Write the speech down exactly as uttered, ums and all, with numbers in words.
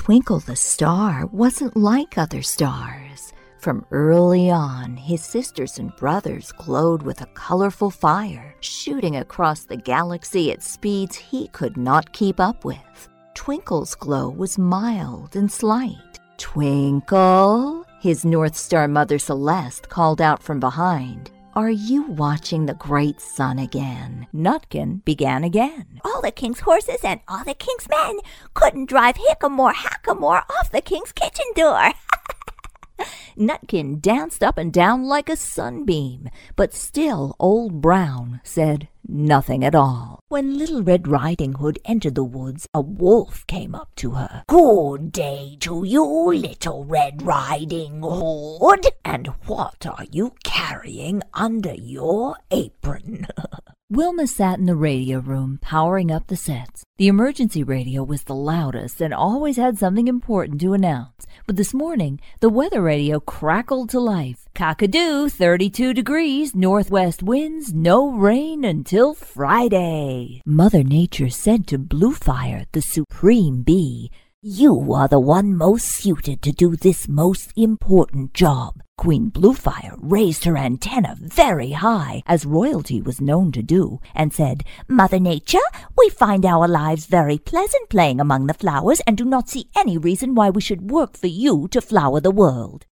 Twinkle the star wasn't like other stars. From early on, his sisters and brothers glowed with a colorful fire, shooting across the galaxy at speeds he could not keep up with. Twinkle's glow was mild and slight. "Twinkle," his North Star mother Celeste called out from behind. "Are you watching the great sun again?" Nutkin began again. "All the king's horses and all the king's men couldn't drive Hickamore Hackamore off the king's kitchen door." Nutkin danced up and down like a sunbeam, but still Old Brown said nothing at all. When Little Red Riding Hood entered the woods, a wolf came up to her. "Good day to you, Little Red Riding Hood. And what are you carrying under your apron?" Wilma sat in the radio room, powering up the sets. The emergency radio was the loudest and always had something important to announce. But this morning, the weather radio crackled to life. "Cockadoo, thirty-two degrees, northwest winds, no rain until Friday." Mother Nature said to Bluefire, the supreme bee, "You are the one most suited to do this most important job." Queen Bluefire raised her antenna very high, as royalty was known to do, and said, "Mother Nature, we find our lives very pleasant playing among the flowers and do not see any reason why we should work for you to flower the world."